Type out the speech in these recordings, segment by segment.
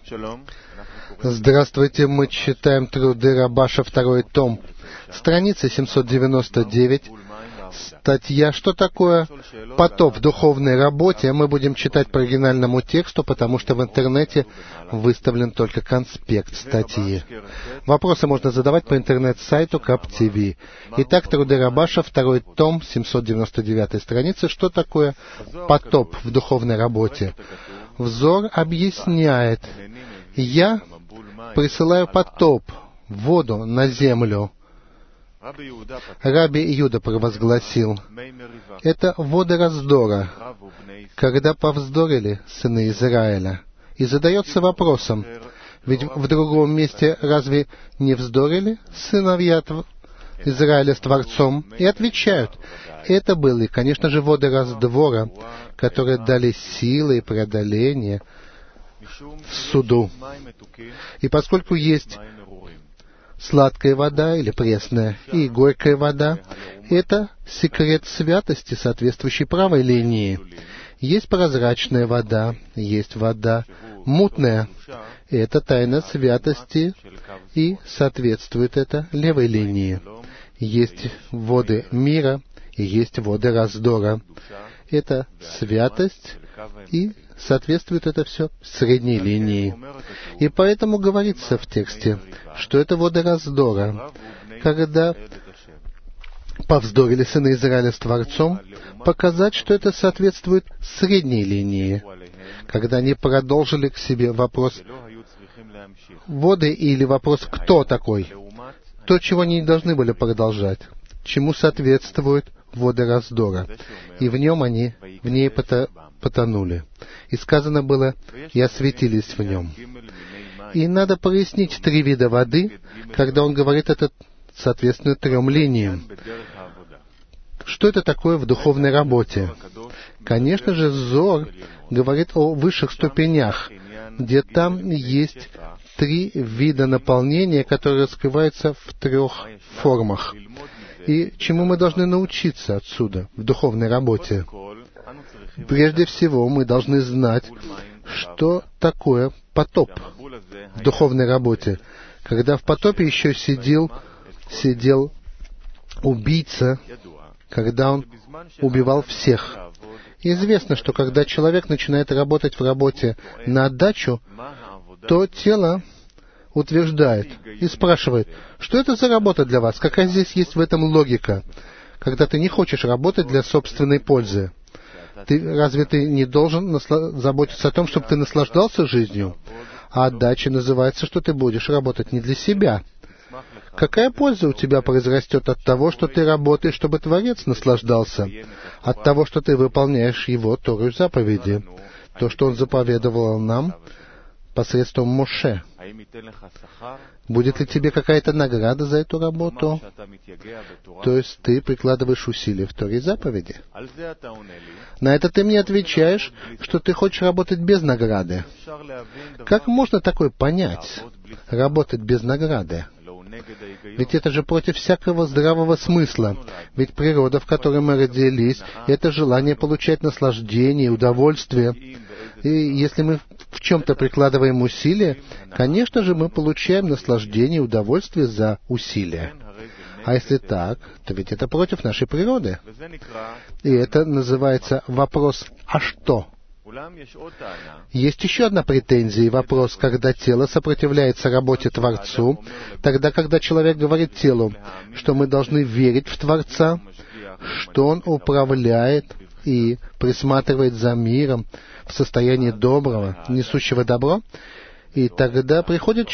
Здравствуйте, мы читаем труды Рабаша, второй том, страница 799, статья «Что такое потоп в духовной работе?». Мы будем читать по оригинальному тексту, потому что в интернете выставлен только конспект статьи. Вопросы можно задавать по интернет-сайту КАП-ТВ. Итак, труды Рабаша, второй том, 799 страница «Что такое потоп в духовной работе?». Взор объясняет: «Я присылаю потоп, воду на землю». Раби Иуда провозгласил: «Это воды раздора, когда повздорили сыны Израиля». И задается вопросом: ведь в другом месте разве не вздорили сыновья Израиля с Творцом? И отвечают: это были, конечно же, воды раздора, которые дали силы и преодоление в суду. И поскольку есть сладкая вода или пресная и горькая вода, это секрет святости, соответствующей правой линии. Есть прозрачная вода, есть вода мутная. И это тайна святости, и соответствует это левой линии. Есть воды мира, и есть воды раздора. Это святость, и соответствует это все средней линии. И поэтому говорится в тексте, что это воды раздора, когда повздорили сыны Израиля с Творцом, показать, что это соответствует средней линии, когда они продолжили к себе вопрос воды или вопрос «кто такой?», то, чего они не должны были продолжать, чему соответствуют воды раздора, и в ней потонули. И сказано было: «И осветились в нем». И надо прояснить 3 вида воды, когда он говорит это соответственно 3 линиям. Что это такое в духовной работе? Конечно же, Зоар говорит о высших ступенях, где там есть 3 вида наполнения, которые раскрываются в 3 формах. И чему мы должны научиться отсюда, в духовной работе? Прежде всего, мы должны знать, что такое потоп в духовной работе. Когда в потопе еще сидел убийца, когда он убивал всех. Известно, что когда человек начинает работать в работе на отдачу, то тело утверждает и спрашивает: что это за работа для вас? Какая здесь есть в этом логика? Когда ты не хочешь работать для собственной пользы, разве ты не должен заботиться о том, чтобы ты наслаждался жизнью? А отдача называется, что ты будешь работать не для себя. Какая польза у тебя произрастет от того, что ты работаешь, чтобы Творец наслаждался? От того, что ты выполняешь Его Тору и заповеди, то, что Он заповедовал нам посредством Моше. Будет ли тебе какая-то награда за эту работу? То есть ты прикладываешь усилия в Торе и заповеди. На это ты мне отвечаешь, что ты хочешь работать без награды. Как можно такое понять? Работать без награды? Ведь это же против всякого здравого смысла. Ведь природа, в которой мы родились, это желание получать наслаждение и удовольствие. И если мы в чем-то прикладываем усилия, конечно же, мы получаем наслаждение и удовольствие за усилия. А если так, то ведь это против нашей природы. И это называется вопрос «а что?». Есть еще одна претензия и вопрос, когда тело сопротивляется работе Творцу, тогда, когда человек говорит телу, что мы должны верить в Творца, что Он управляет и присматривает за миром в состоянии доброго, несущего добро, и тогда приходит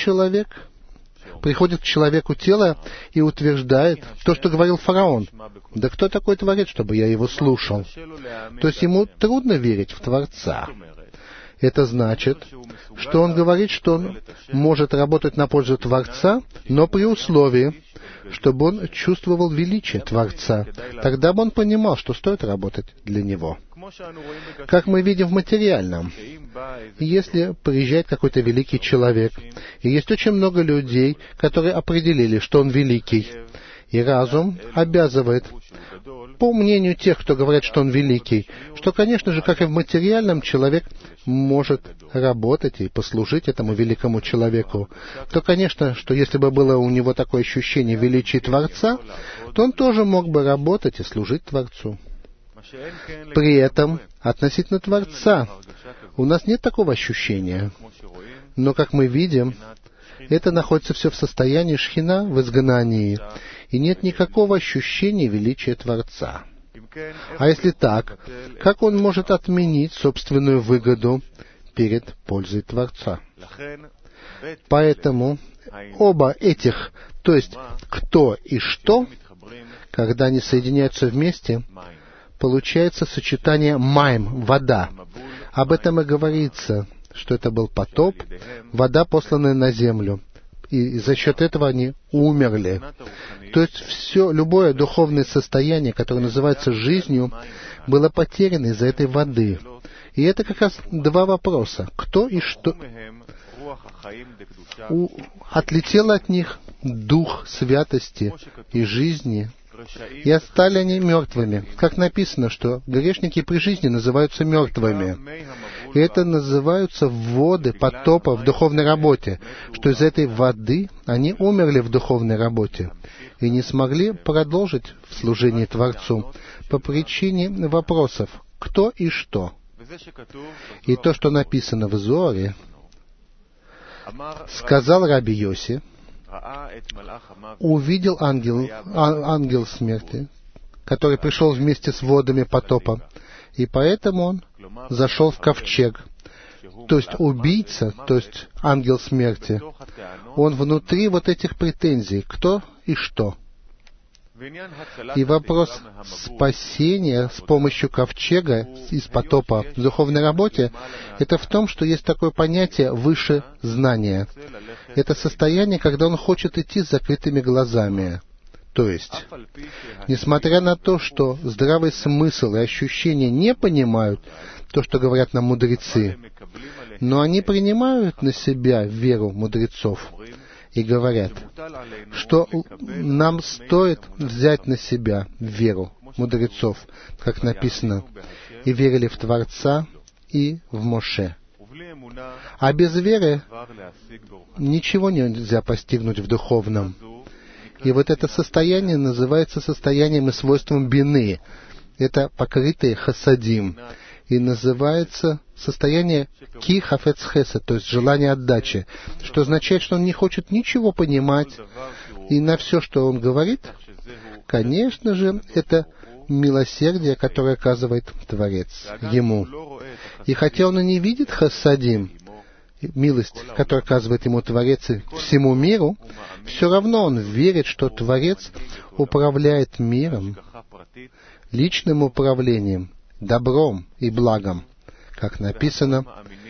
к человеку тело и утверждает то, что говорил фараон. Да кто такой Творец, чтобы я его слушал? То есть ему трудно верить в Творца. Это значит, что он говорит, что он может работать на пользу Творца, но при условии, чтобы он чувствовал величие Творца. Тогда бы он понимал, что стоит работать для Него. Как мы видим в материальном, если приезжает какой-то великий человек, и есть очень много людей, которые определили, что он великий, И разум обязывает, по мнению тех, кто говорит, что он великий, что, конечно же, как и в материальном, человек может работать и послужить этому великому человеку, то, конечно, что если бы было у него такое ощущение величия Творца, то он тоже мог бы работать и служить Творцу. При этом, относительно Творца, у нас нет такого ощущения. Но, как мы видим, это находится все в состоянии шхина, в изгнании, и нет никакого ощущения величия Творца. А если так, как он может отменить собственную выгоду перед пользой Творца? Поэтому оба этих, то есть кто и что, когда они соединяются вместе, получается сочетание майм, вода. Об этом и говорится, что это был потоп, вода, посланная на землю. И за счет этого они умерли. То есть любое духовное состояние, которое называется жизнью, было потеряно из-за этой воды. И это как раз два вопроса. Кто и что? Отлетел от них дух святости и жизни, и стали они мертвыми. Как написано, что грешники при жизни называются мертвыми. И это называются воды потопа в духовной работе, что из этой воды они умерли в духовной работе и не смогли продолжить в служении Творцу по причине вопросов «кто и что?». И то, что написано в Зоаре, сказал Раби Йоси, увидел ангел смерти, который пришел вместе с водами потопа, и поэтому он зашел в ковчег. То есть убийца, то есть ангел смерти, он внутри вот этих претензий, кто и что. И вопрос спасения с помощью ковчега из потопа в духовной работе, это в том, что есть такое понятие выше знания. Это состояние, когда он хочет идти с закрытыми глазами. То есть, несмотря на то, что здравый смысл и ощущения не понимают то, что говорят нам мудрецы, но они принимают на себя веру мудрецов и говорят, что нам стоит взять на себя веру мудрецов, как написано, и верили в Творца и в Моше. А без веры ничего нельзя постигнуть в духовном. И вот это состояние называется состоянием и свойством бины. Это покрытые хасадим. И называется состояние ки хафец хесед, то есть желание отдачи, что означает, что он не хочет ничего понимать, и на все, что он говорит, конечно же, это милосердие, которое оказывает Творец ему. И хотя он и не видит хасадим, милость, которую оказывает ему Творец и всему миру, все равно он верит, что Творец управляет миром личным управлением, добром и благом. Как написано,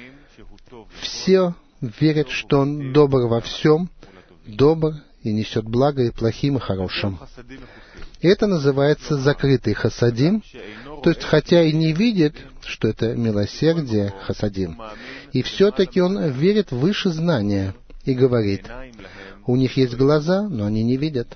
все верят, что он добр во всем, добр и несет благо и плохим, и хорошим. И это называется закрытый хасадим, то есть хотя и не видит, что это милосердие хасадим, и все-таки он верит выше знания и говорит, у них есть глаза, но они не видят.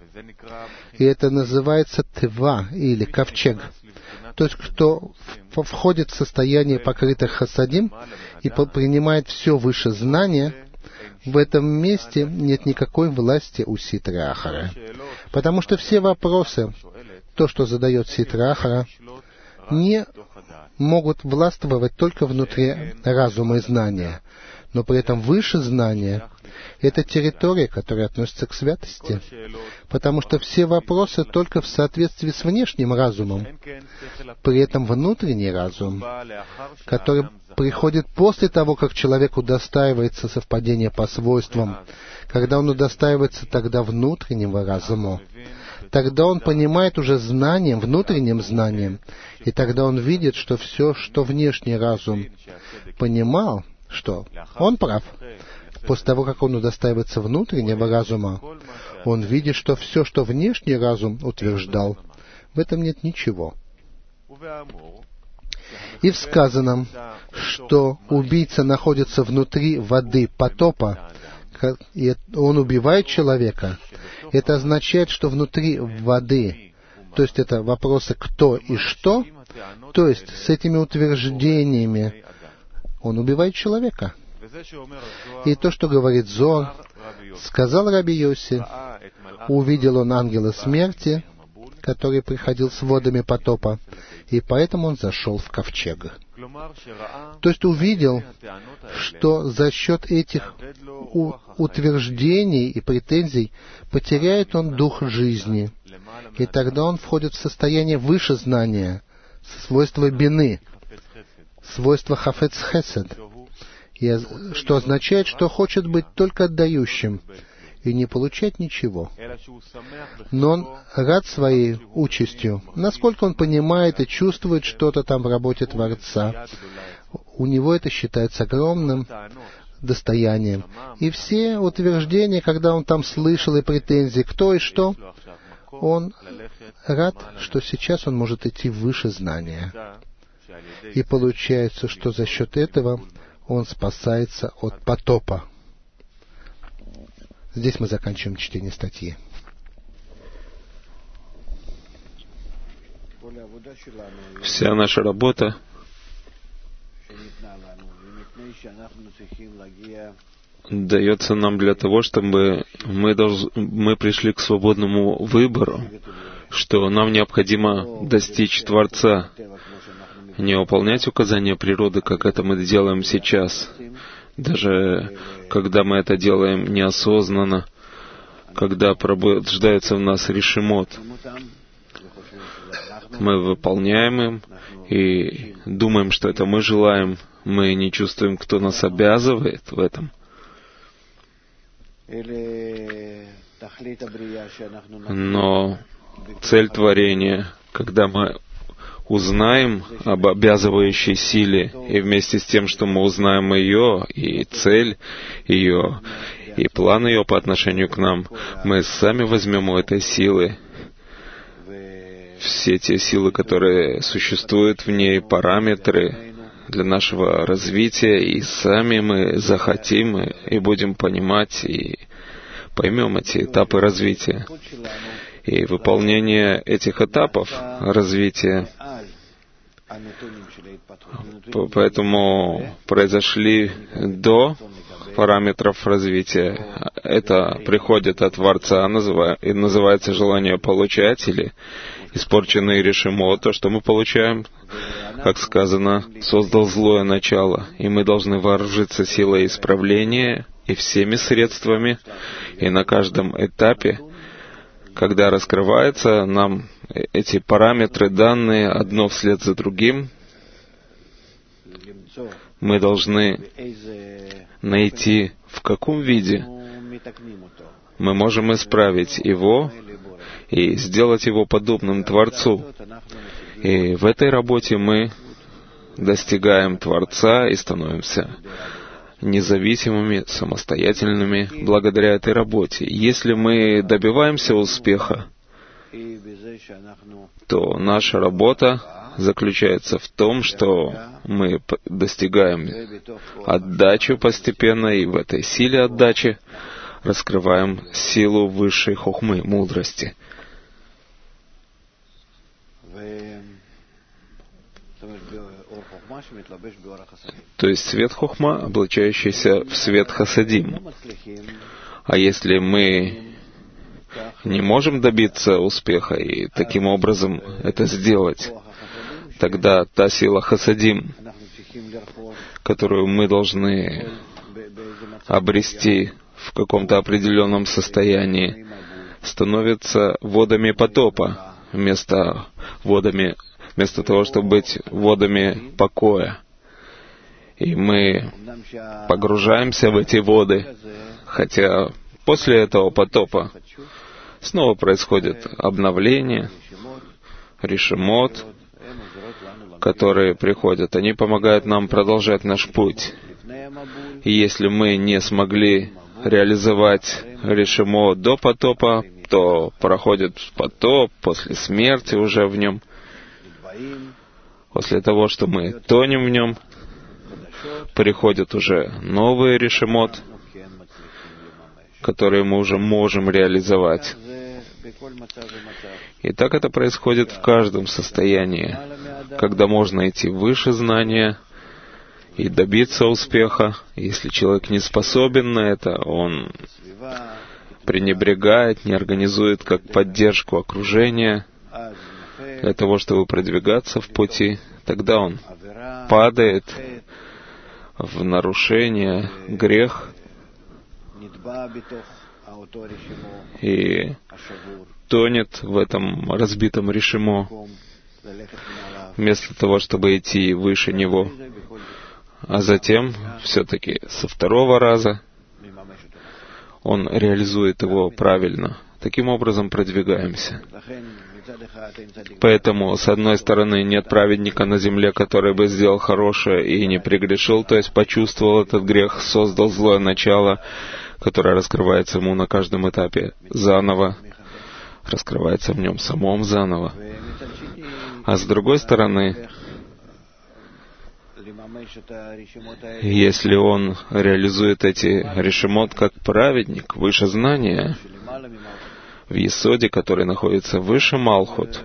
И это называется тва, или ковчег. То есть, кто входит в состояние покрытых хасадим и принимает все выше знания, в этом месте нет никакой власти у Ситра Ахара. Потому что все вопросы, то, что задает Ситра Ахара, не могут властвовать только внутри разума и знания. Но при этом выше знания — это территория, которая относится к святости. Потому что все вопросы только в соответствии с внешним разумом. При этом внутренний разум, который приходит после того, как человек удостаивается совпадения по свойствам, когда он удостаивается тогда внутреннего разума, тогда он понимает уже знанием, внутренним знанием, и тогда он видит, что все, что внешний разум понимал, что он прав. После того, как он удостаивается внутреннего разума, он видит, что все, что внешний разум утверждал, в этом нет ничего. И в сказанном, что убийца находится внутри воды потопа, и он убивает человека, Это означает, что внутри воды, то есть это вопросы «кто» и «что», то есть с этими утверждениями он убивает человека. И то, что говорит Зоар, сказал Раби Йоси, увидел он ангела смерти, который приходил с водами потопа, и поэтому он зашел в ковчег. То есть увидел, что за счет этих утверждений и претензий потеряет он дух жизни, и тогда он входит в состояние выше знания, свойства бины, свойства хафец хесед, что означает, что хочет быть только отдающим и не получать ничего. Но он рад своей участью, насколько он понимает и чувствует что-то там в работе Творца. У него это считается огромным достоянием. И все утверждения, когда он там слышал и претензии, кто и что, он рад, что сейчас он может идти выше знания. И получается, что за счет этого он спасается от потопа. Здесь мы заканчиваем чтение статьи. Вся наша работа дается нам для того, чтобы мы пришли к свободному выбору, что нам необходимо достичь Творца, не выполнять указания природы, как это мы делаем сейчас, даже когда мы это делаем неосознанно, когда пробуждается в нас решимот. Мы выполняем им и думаем, что это мы желаем, мы не чувствуем, кто нас обязывает в этом. Но цель творения, когда мы узнаем об обязывающей силе, и вместе с тем, что мы узнаем ее, и цель ее, и план ее по отношению к нам, мы сами возьмем у этой силы все те силы, которые существуют в ней, параметры для нашего развития, и сами мы захотим и будем понимать, и поймем эти этапы развития. И выполнение этих этапов развития, поэтому произошли до параметров развития. Это приходит от Творца, и называется желание получать, или испорченный решимо, то, что мы получаем, как сказано, создал злое начало, и мы должны вооружиться силой исправления и всеми средствами, и на каждом этапе, когда раскрываются нам эти параметры, данные одно вслед за другим, мы должны найти, в каком виде мы можем исправить его и сделать его подобным Творцу. И в этой работе мы достигаем Творца и становимся независимыми, самостоятельными благодаря этой работе. Если мы добиваемся успеха, то наша работа заключается в том, что мы достигаем отдачи постепенно, и в этой силе отдачи раскрываем силу высшей хохмы, мудрости. То есть свет хохма, облачающийся в свет хасадим. А если мы не можем добиться успеха и таким образом это сделать, тогда та сила хасадим, которую мы должны обрести в каком-то определенном состоянии, становится водами потопа вместо того, чтобы быть водами покоя. И мы погружаемся в эти воды, хотя после этого потопа снова происходит обновление, решимот, которые приходят. Они помогают нам продолжать наш путь. И если мы не смогли реализовать решимот до потопа, то проходит потоп после смерти уже в нем. После того, что мы тонем в нем, приходят уже новые решимот, которые мы уже можем реализовать. И так это происходит в каждом состоянии, когда можно идти выше знания и добиться успеха. Если человек не способен на это, он пренебрегает, не организует как поддержку окружения для того, чтобы продвигаться в пути, тогда он падает в нарушение, грех, и тонет в этом разбитом решимо, вместо того, чтобы идти выше него. А затем, все-таки со второго раза, он реализует его правильно. Таким образом продвигаемся. Поэтому, с одной стороны, нет праведника на земле, который бы сделал хорошее и не прегрешил, то есть почувствовал этот грех, создал злое начало, которое раскрывается ему на каждом этапе заново, раскрывается в нем самом заново. А с другой стороны, если он реализует эти решимот как праведник, выше знания, в Есоде, который находится выше Малхут,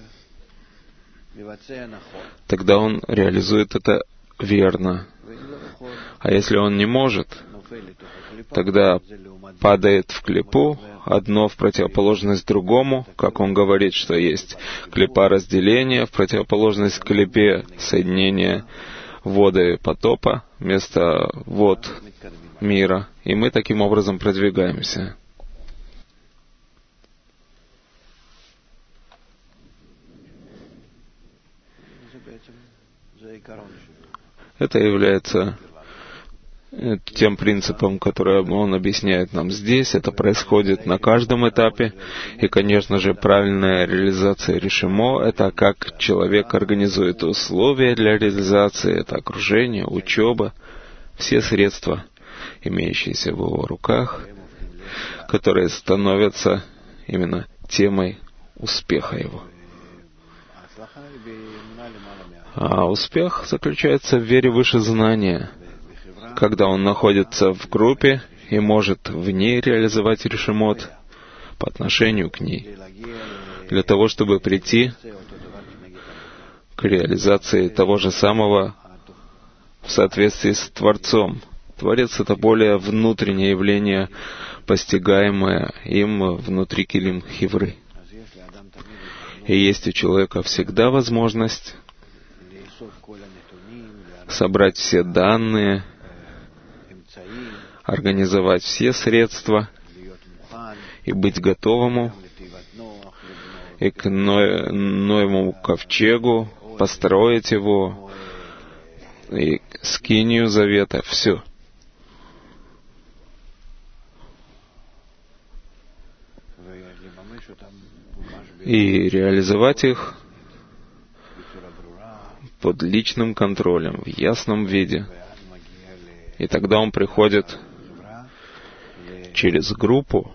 тогда он реализует это верно. А если он не может, тогда падает в клипу, одно в противоположность другому, как он говорит, что есть клипа разделения, в противоположность клипе соединения воды потопа вместо вод мира. И мы таким образом продвигаемся. Это является тем принципом, который он объясняет нам здесь. Это происходит на каждом этапе. И, конечно же, правильная реализация решимо — это как человек организует условия для реализации, это окружение, учеба, все средства, имеющиеся в его руках, которые становятся именно темой успеха его. А успех заключается в вере выше знания, когда он находится в группе и может в ней реализовать решимот по отношению к ней, для того, чтобы прийти к реализации того же самого в соответствии с Творцом. Творец — это более внутреннее явление, постигаемое им внутри килим хевры. И есть у человека всегда возможность собрать все данные, организовать все средства и быть готовому и к Ноевому ковчегу, построить его, и скинию завета, все. И реализовать их под личным контролем, в ясном виде. И тогда он приходит через группу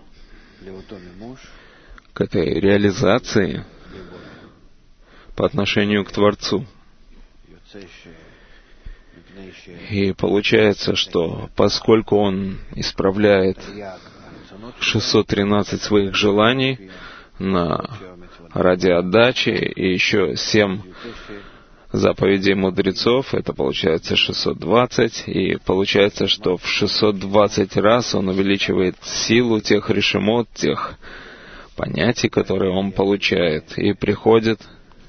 к этой реализации по отношению к Творцу. И получается, что поскольку он исправляет 613 своих желаний ради отдачи и еще 7 заповедей мудрецов, это получается 620, и получается, что в 620 раз он увеличивает силу тех решимот, тех понятий, которые он получает, и приходит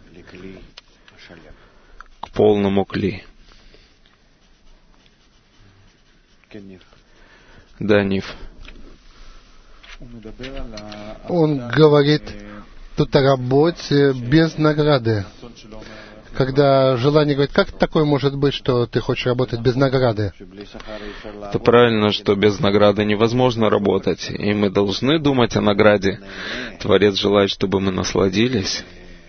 к полному кли. Да, Ниф. Он говорит тут о работе без награды. Когда желание говорит, как такое может быть, что ты хочешь работать без награды? Это правильно, что без награды невозможно работать, и мы должны думать о награде. Творец желает, чтобы мы насладились,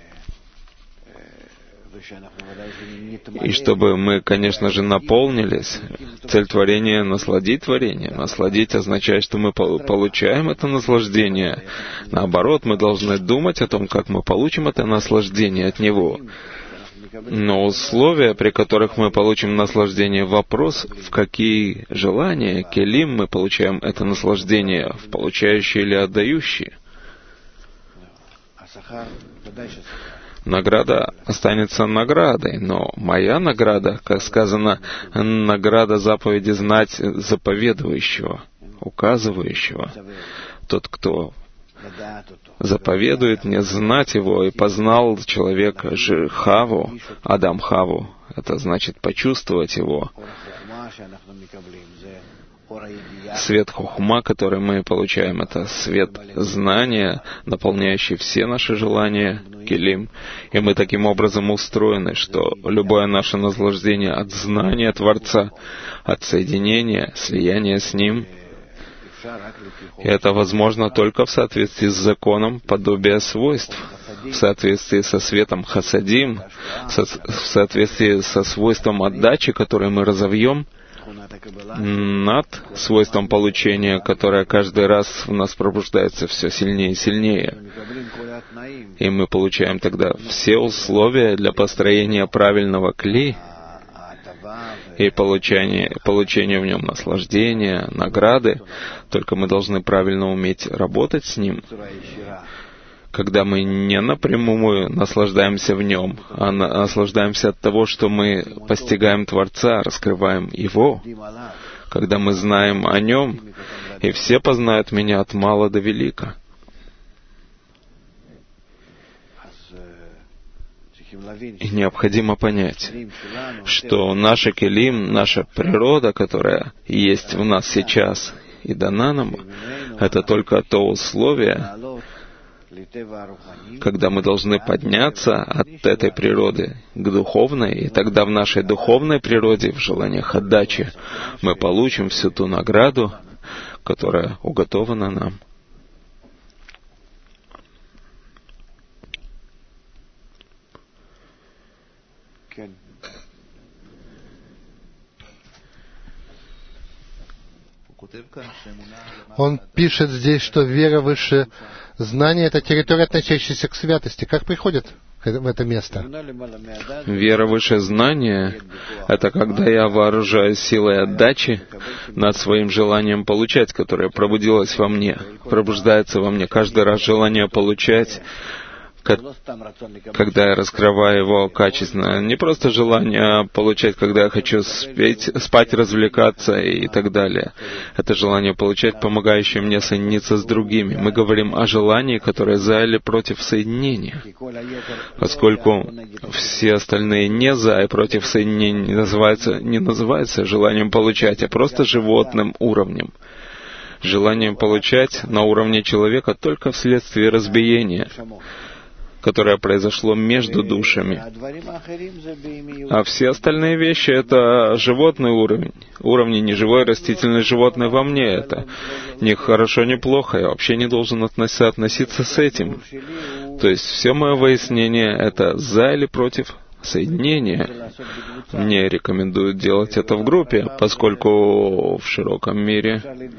и чтобы мы, конечно же, наполнились. Цель творения — насладить творение. Насладить означает, что мы получаем это наслаждение. Наоборот, мы должны думать о том, как мы получим это наслаждение от него. Но условия, при которых мы получим наслаждение, вопрос, в какие желания, келим, мы получаем это наслаждение, в получающие или отдающие. Награда останется наградой, но моя награда, как сказано, награда заповеди знать заповедующего, указывающего. Тот, кто заповедует мне знать его, и познал человек Хаву, Адам Хаву. Это значит почувствовать его. Свет хухма, который мы получаем, это свет знания, наполняющий все наши желания, келим. И мы таким образом устроены, что любое наше наслаждение от знания Творца, от соединения, слияния с Ним, и это возможно только в соответствии с законом подобия свойств, в соответствии со светом хасадим, в соответствии со свойством отдачи, которое мы разовьем, над свойством получения, которое каждый раз в нас пробуждается все сильнее и сильнее. И мы получаем тогда все условия для построения правильного кли и получения в нем наслаждения, награды. Только мы должны правильно уметь работать с ним, когда мы не напрямую наслаждаемся в нем, а наслаждаемся от того, что мы постигаем Творца, раскрываем Его, когда мы знаем о Нем, и все познают меня от мала до велика. И необходимо понять, что наша келим, наша природа, которая есть в нас сейчас и дана нам, это только то условие, когда мы должны подняться от этой природы к духовной, и тогда в нашей духовной природе, в желаниях отдачи, мы получим всю ту награду, которая уготована нам. Он пишет здесь, что вера выше знания — это территория, относящаяся к святости. Как приходит в это место? Вера выше знания — это когда я вооружаюсь силой отдачи над своим желанием получать, которое пробудилось во мне, пробуждается во мне каждый раз желание получать, когда я раскрываю его качественно. Не просто желание получать, когда я хочу спать, развлекаться и так далее. Это желание получать, помогающее мне соединиться с другими. Мы говорим о желании, которое за или против соединения. Поскольку все остальные не за и против соединения не называются желанием получать, а просто животным уровнем. Желанием получать на уровне человека только вследствие разбиения, которое произошло между душами. А все остальные вещи — это животный уровень. Уровни неживой, растительной, животной во мне. Это не хорошо, не плохо. Я вообще не должен относиться с этим. То есть все мое выяснение — это за или против соединения. Мне рекомендуют делать это в группе, поскольку в широком мире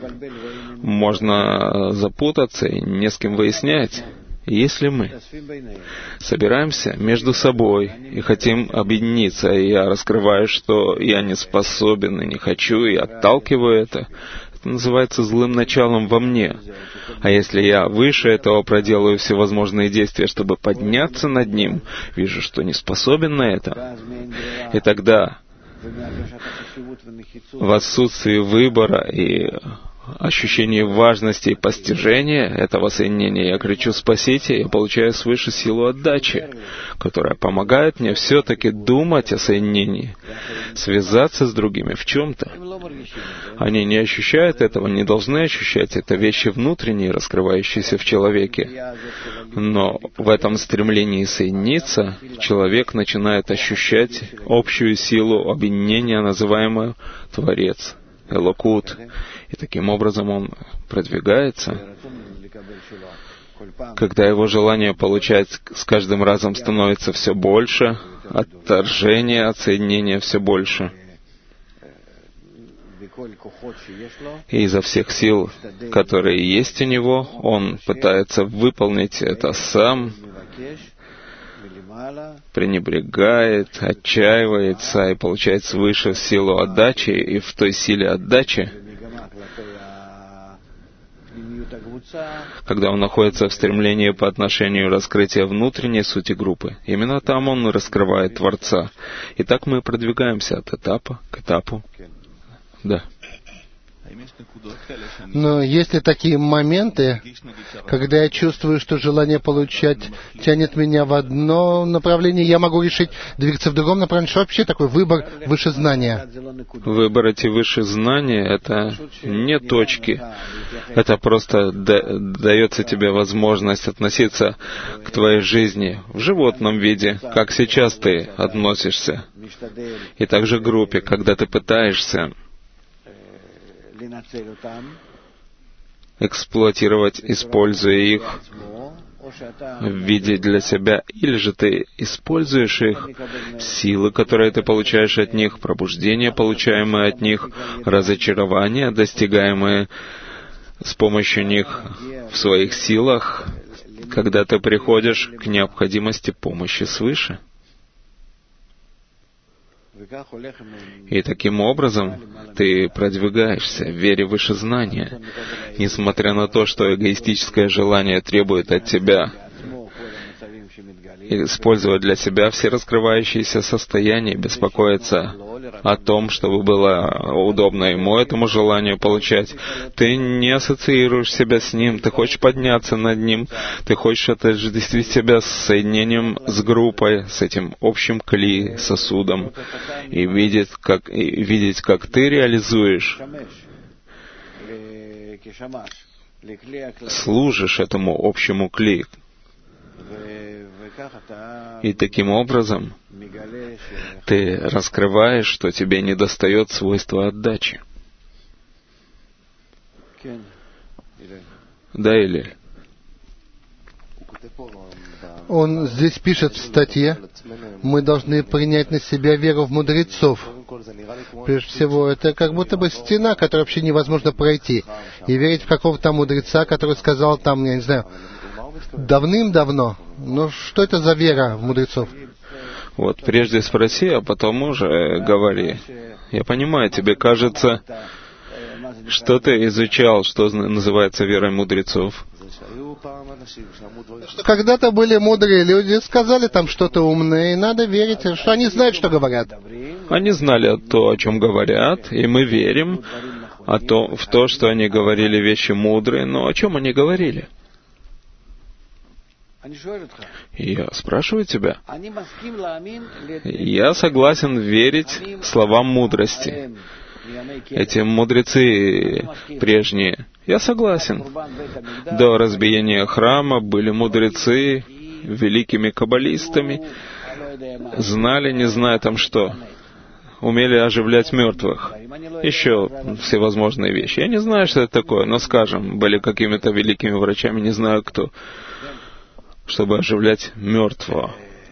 можно запутаться и не с кем выяснять. Если мы собираемся между собой и хотим объединиться, и я раскрываю, что я не способен и не хочу, и отталкиваю это называется злым началом во мне. А если я выше этого проделаю всевозможные действия, чтобы подняться над ним, вижу, что не способен на это, и тогда в отсутствии выбора и ощущение важности и постижения этого соединения, я кричу «Спасите!», я получаю свыше силу отдачи, которая помогает мне все-таки думать о соединении, связаться с другими в чем-то. Они не ощущают этого, не должны ощущать. Это вещи внутренние, раскрывающиеся в человеке. Но в этом стремлении соединиться человек начинает ощущать общую силу объединения, называемую Творец, Элокут. И таким образом он продвигается. Когда его желание получать с каждым разом становится все больше, отторжение от соединения все больше. И изо всех сил, которые есть у него, он пытается выполнить это сам, пренебрегает, отчаивается и получает свыше силу отдачи, и в той силе отдачи, когда он находится в стремлении по отношению раскрытия внутренней сути группы, именно там он раскрывает Творца. И так мы продвигаемся от этапа к этапу. Да. Но есть ли такие моменты, когда я чувствую, что желание получать тянет меня в одно направление, я могу решить двигаться в другом направлении? Что вообще такой выбор выше знания? Выбор эти выше знания — это не точки. Это просто дается тебе возможность относиться к твоей жизни в животном виде, как сейчас ты относишься. И также группе, когда ты пытаешься эксплуатировать, используя их в виде для себя, или же ты используешь их, силы, которые ты получаешь от них, пробуждение, получаемое от них, разочарование, достигаемое с помощью них в своих силах, когда ты приходишь к необходимости помощи свыше. И таким образом ты продвигаешься в вере выше знания, несмотря на то, что эгоистическое желание требует от тебя использовать для себя все раскрывающиеся состояния, беспокоиться о том, чтобы было удобно ему, этому желанию получать. Ты не ассоциируешь себя с ним, ты хочешь подняться над ним, ты хочешь отождествить себя с соединением с группой, с этим общим кли, сосудом, и видеть, как ты реализуешь, служишь этому общему кли. И таким образом ты раскрываешь, что тебе недостает свойства отдачи. Да или? Он здесь пишет в статье: мы должны принять на себя веру в мудрецов. Прежде всего, это как будто бы стена, которую вообще невозможно пройти. И верить в какого-то мудреца, который сказал там, я не знаю, давным-давно. Но что это за вера в мудрецов? Вот, прежде спроси, а потом уже говори. Я понимаю, тебе кажется, что ты изучал, что называется верой мудрецов. Что когда-то были мудрые люди, сказали там что-то умное, и надо верить, что они знают, что говорят. Они знали то, о чем говорят, и мы верим в то, что они говорили вещи мудрые, но о чем они говорили? И я спрашиваю тебя. Я согласен верить словам мудрости. Эти мудрецы прежние, я согласен. До разбиения храма были мудрецы, великими каббалистами, знали, не зная там что, умели оживлять мертвых. Еще всевозможные вещи. Я не знаю, что это такое, но, скажем, были какими-то великими врачами, не знаю кто, чтобы оживлять мертвого.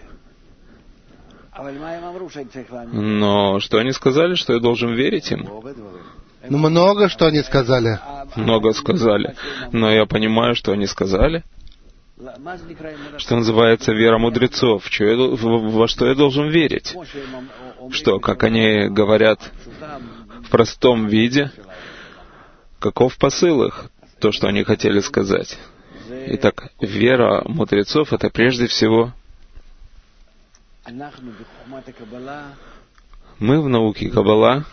Но что они сказали, что я должен верить им? Много что они сказали. Много сказали. Но я понимаю, что они сказали. Что называется вера мудрецов. Во что я должен верить? Что, как они говорят в простом виде, каков посыл их, то, что они хотели сказать. Итак, вера мудрецов — это прежде всего мы в науке Каббала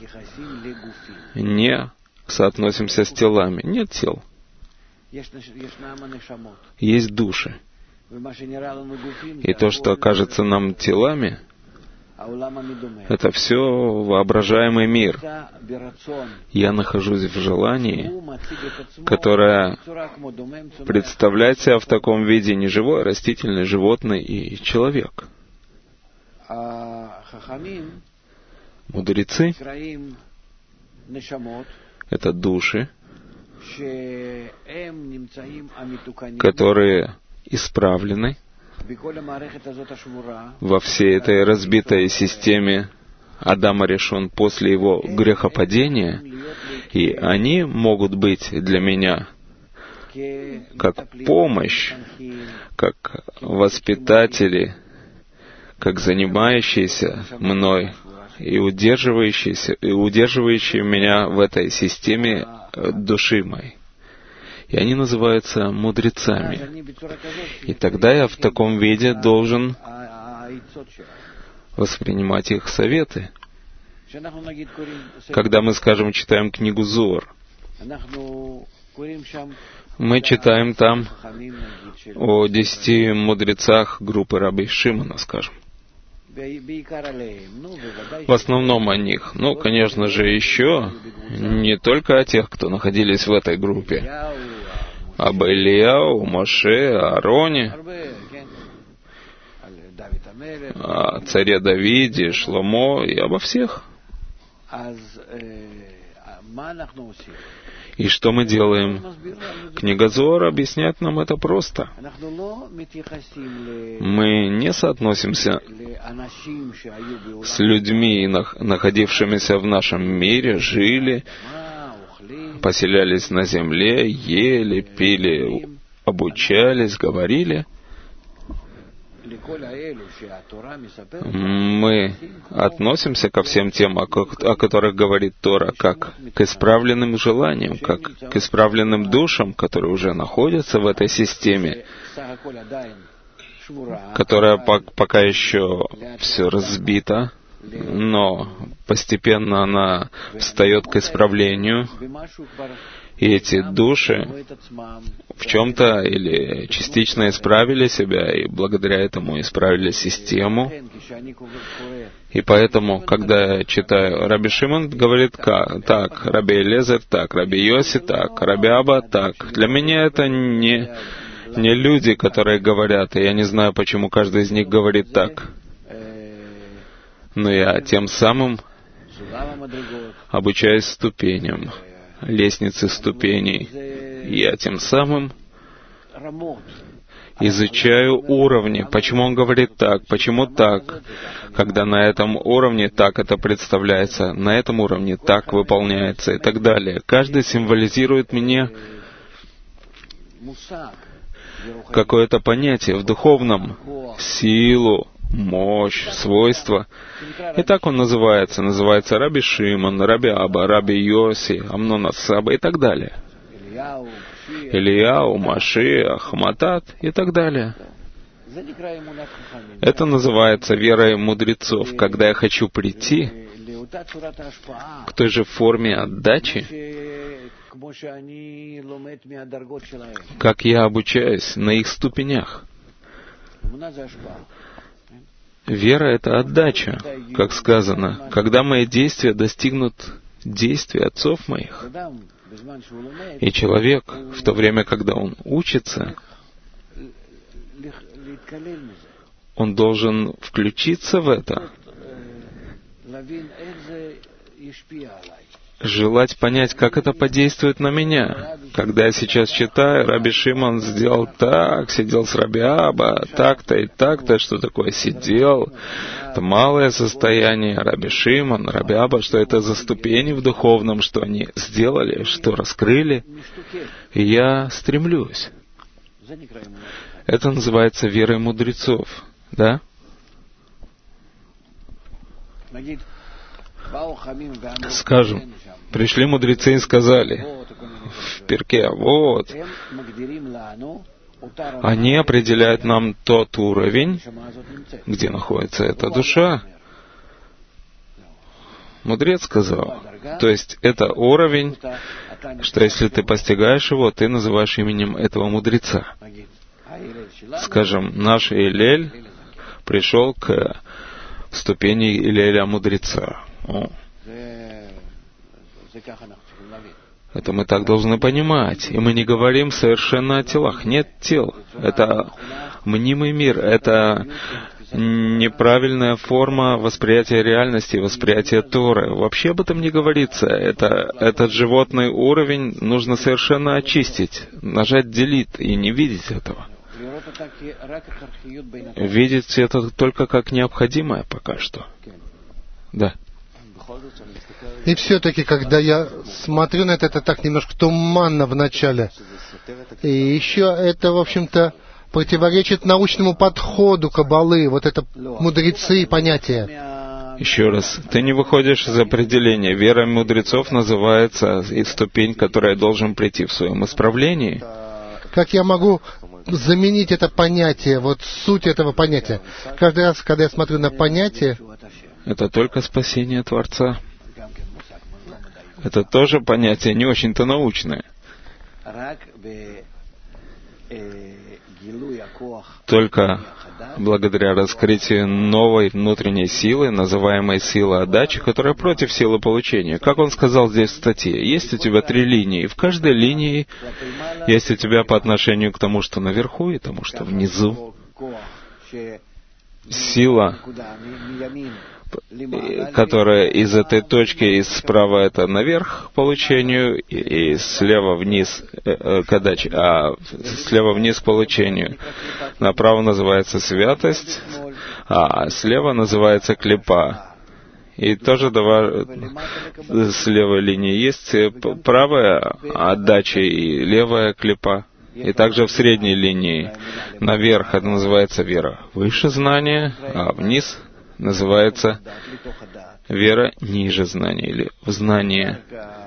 не соотносимся с телами. Нет тел. Есть души. И то, что кажется нам телами, это все воображаемый мир. Я нахожусь в желании, которое представляет себя в таком виде не живой, а растительный, животный и человек. Мудрецы — это души, которые исправлены во всей этой разбитой системе Адама Ришон после его грехопадения, и они могут быть для меня как помощь, как воспитатели как занимающиеся мной и удерживающие меня в этой системе души моей. И они называются мудрецами. И тогда я в таком виде должен воспринимать их советы. Когда мы, скажем, читаем книгу Зоар, мы читаем там о 10 мудрецах группы Раби Шимона, скажем. В основном о них. Ну, конечно же, еще не только о тех, кто находились в этой группе. Об Элияу, Моше, Аароне, о царе Давиде, Шломо и обо всех. И что мы делаем? Книга Зоар объясняет нам это просто. Мы не соотносимся с людьми, находившимися в нашем мире, жили, поселялись на земле, ели, пили, обучались, говорили. Мы относимся ко всем тем, о которых говорит Тора, как к исправленным желаниям, как к исправленным душам, которые уже находятся в этой системе, которая пока еще все разбита, но постепенно она встает к исправлению. И эти души в чем-то или частично исправили себя, и благодаря этому исправили систему. И поэтому, когда я читаю, Раби Шимон говорит так, Раби Элиэзер так, Раби Йоси так, Раби Аба так. Для меня это не люди, которые говорят, и я не знаю, почему каждый из них говорит так. Но я тем самым обучаюсь ступеням, лестницы ступеней. Я тем самым изучаю уровни. Почему он говорит так? Почему так? Когда на этом уровне так это представляется, на этом уровне так выполняется и так далее. Каждый символизирует мне какое-то понятие в духовном, силу, мощь, свойства. И так он называется. Называется Раби Шимон, Раби Аба, Раби Йоси, Амнон ас-Саба и так далее. Элияу, Машиах, Матат и так далее. Это называется верой мудрецов. Когда я хочу прийти к той же форме отдачи, как я обучаюсь на их ступенях. Вера — это отдача, как сказано. Когда мои действия достигнут действий отцов моих, и человек, в то время, когда он учится, он должен включиться в это, желать понять, как это подействует на меня. Когда я сейчас читаю, Раби Шимон сделал так, сидел с Раби Аба, так-то и так-то, что такое сидел. Это малое состояние. Раби Шимон, Раби Аба, что это за ступени в духовном, что они сделали, что раскрыли. И я стремлюсь. Это называется верой мудрецов. Да? Скажем, пришли мудрецы и сказали в Перке, вот, они определяют нам тот уровень, где находится эта душа. Мудрец сказал, то есть это уровень, что если ты постигаешь его, ты называешь именем этого мудреца. Скажем, наш Илель пришел к ступени Илеля мудреца. Это мы так должны понимать. И мы не говорим совершенно о телах. Нет тел. Это мнимый мир. Это неправильная форма восприятия реальности, восприятия Торы. Вообще об этом не говорится. Этот животный уровень нужно совершенно очистить. Нажать «делит» и не видеть этого. Видеть это только как необходимое пока что. Да. И все-таки, когда я смотрю на это так немножко туманно в начале. И еще это, в общем-то, противоречит научному подходу Каббалы, вот это мудрецы понятия. Еще раз, ты не выходишь из определения. Вера мудрецов называется и ступень, которая должен прийти в своем исправлении. Как я могу заменить это понятие, вот суть этого понятия? Каждый раз, когда я смотрю на понятие, это только спасение Творца. Это тоже понятие не очень-то научное. Только благодаря раскрытию новой внутренней силы, называемой силой отдачи, которая против силы получения. Как он сказал здесь в статье, есть у тебя 3 линии, и в каждой линии есть у тебя по отношению к тому, что наверху, и тому, что внизу. Сила, которая из этой точки, и справа это наверх к получению, и слева вниз к отдаче, а слева вниз к получению. Направо называется святость, а слева называется клипа. И тоже с левой линии есть правая отдача и левая клипа. И также в средней линии наверх это называется вера выше знания, а вниз называется вера ниже знания или в знание.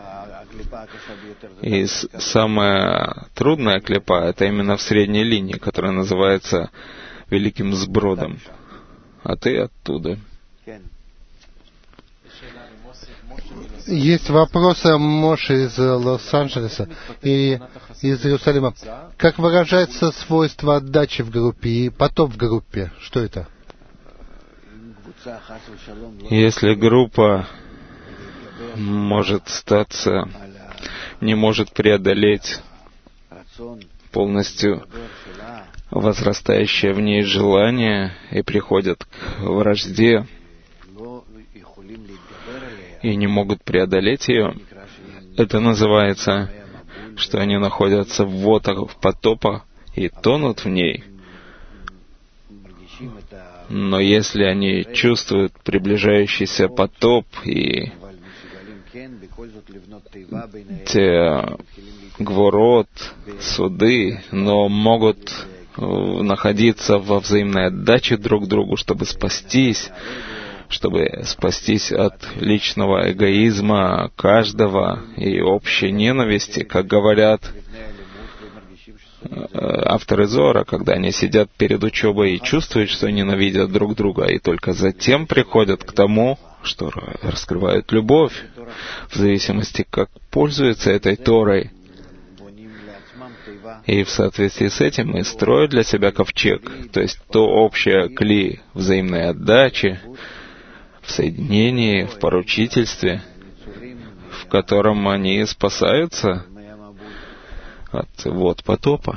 И самая трудная клипа — это именно в средней линии, которая называется великим сбродом. А ты оттуда. Есть вопросы Моше из Лос-Анджелеса и из Иерусалима. Как выражается свойство отдачи в группе и потоп в группе? Что это? Если группа не может преодолеть полностью возрастающее в ней желание и приходят к вражде и не могут преодолеть ее, это называется, что они находятся в водах потопа и тонут в ней. Но если они чувствуют приближающийся потоп и те гворот, суды, но могут находиться во взаимной отдаче друг другу, чтобы спастись от личного эгоизма каждого и общей ненависти, как говорят авторы Зора, когда они сидят перед учебой и чувствуют, что ненавидят друг друга, и только затем приходят к тому, что раскрывают любовь, в зависимости, как пользуются этой Торой. И в соответствии с этим и строят для себя ковчег, то есть то общее кли взаимной отдачи, в соединении, в поручительстве, в котором они спасаются от вод потопа.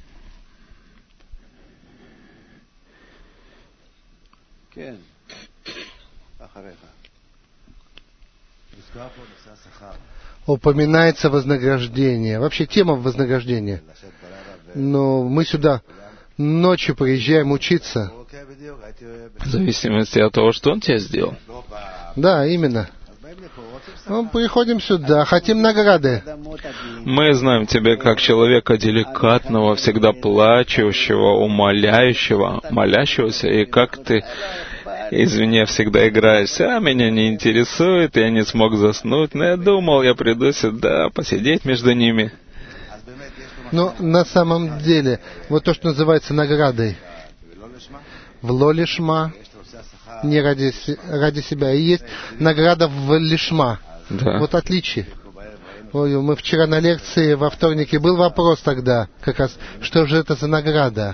Упоминается вознаграждение. Вообще тема вознаграждения. Но мы сюда ночью приезжаем учиться. В зависимости от того, что он тебе сделал. Да, именно. Мы приходим сюда, хотим награды. Мы знаем тебя как человека деликатного, всегда плачущего, умоляющего, молящегося, и как ты, извини, всегда играешься. Меня не интересует, я не смог заснуть, но я думал, я приду сюда, посидеть между ними. Но на самом деле, вот то, что называется наградой, в ло-лишма, не ради себя, и есть награда в лишма. Да. Вот отличие. Ой, мы вчера на лекции во вторнике был вопрос тогда, как раз, что же это за награда?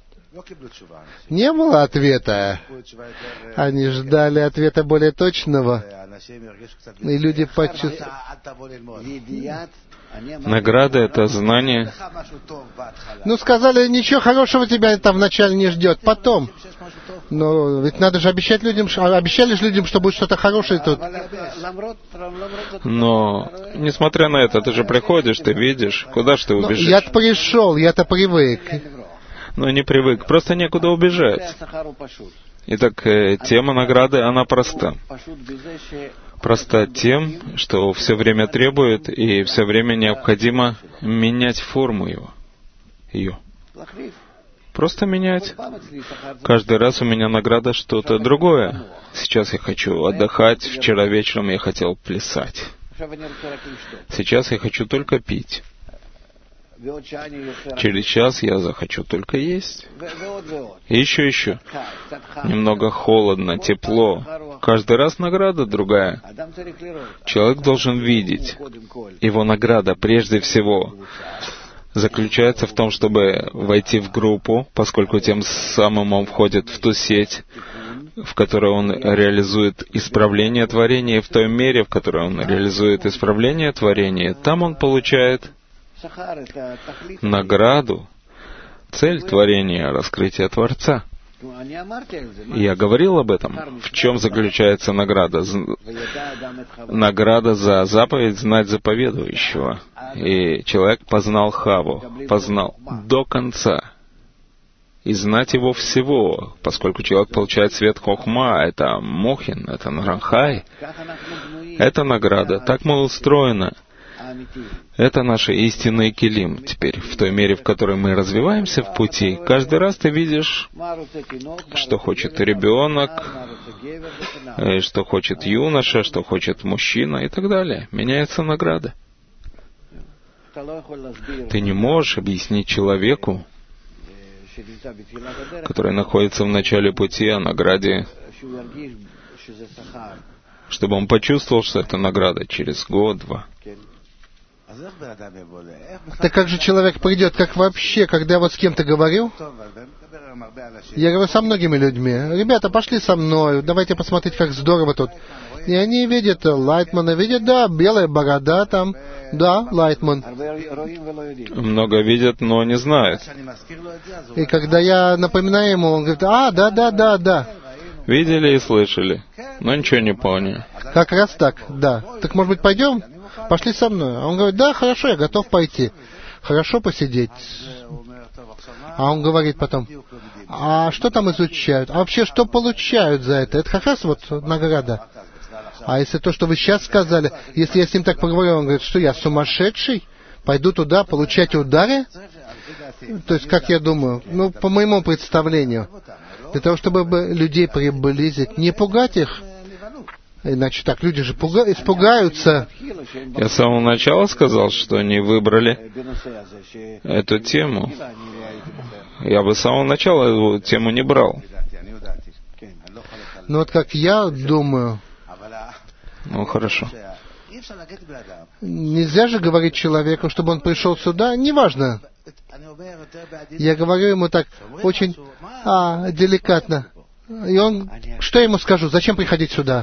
Не было ответа. Они ждали ответа более точного. И люди почувствовали. Награда — это знание. Ну, сказали, ничего хорошего тебя там вначале не ждет, потом. Но ведь надо же обещать людям, обещали же людям, что будет что-то хорошее тут. Но, несмотря на это, ты же приходишь, ты видишь, куда ж ты убежишь? Я-то пришел, я-то привык. Но не привык, просто некуда убежать. Итак, тема награды, она проста. Проста тем, что все время требует и все время необходимо менять форму ее. Просто менять. Каждый раз у меня награда что-то другое. Сейчас я хочу отдыхать, вчера вечером я хотел плясать. Сейчас я хочу только пить. Через час я захочу только есть. И еще. Немного холодно, тепло. Каждый раз награда другая. Человек должен видеть. Его награда прежде всего заключается в том, чтобы войти в группу, поскольку тем самым он входит в ту сеть, в которой он реализует исправление творения, и в той мере, в которой он реализует исправление творения, там он получает награду, цель творения, раскрытие Творца. Я говорил об этом. В чем заключается награда? Награда за заповедь знать заповедующего. И человек познал Хаву, познал до конца. И знать его всего, поскольку человек получает свет Хохма, это Мохин, это Наранхай, это награда. Так мы устроены. Это наши истинные килим. Теперь, в той мере, в которой мы развиваемся в пути, каждый раз ты видишь, что хочет ребенок, что хочет юноша, что хочет мужчина и так далее. Меняется награда. Ты не можешь объяснить человеку, который находится в начале пути, о награде, чтобы он почувствовал, что это награда через год-два. Так как же человек придет, как вообще, когда я вот с кем-то говорю, я говорю со многими людьми: ребята, пошли со мной, давайте посмотреть, как здорово тут. И они видят Лайтмана, видят, да, белая борода там, да, Лайтман. Много видят, но не знают. И когда я напоминаю ему, он говорит: да. Видели и слышали, но ничего не поняли. Как раз так, да. Так, может быть, пойдем? Пошли со мной. А он говорит: да, хорошо, я готов пойти. Хорошо посидеть. А он говорит потом: а что там изучают? А вообще, что получают за это? Это как раз вот награда. А если то, что вы сейчас сказали, если я с ним так поговорю, он говорит: что я сумасшедший? Пойду туда получать удары? То есть, как я думаю, по моему представлению, для того, чтобы людей приблизить, не пугать их. Иначе так, люди же испугаются. Я с самого начала сказал, что они выбрали эту тему. Я бы с самого начала эту тему не брал. Но вот как я думаю... Хорошо. Нельзя же говорить человеку, чтобы он пришел сюда, неважно. Я говорю ему так, очень деликатно. И он, что я ему скажу, зачем приходить сюда?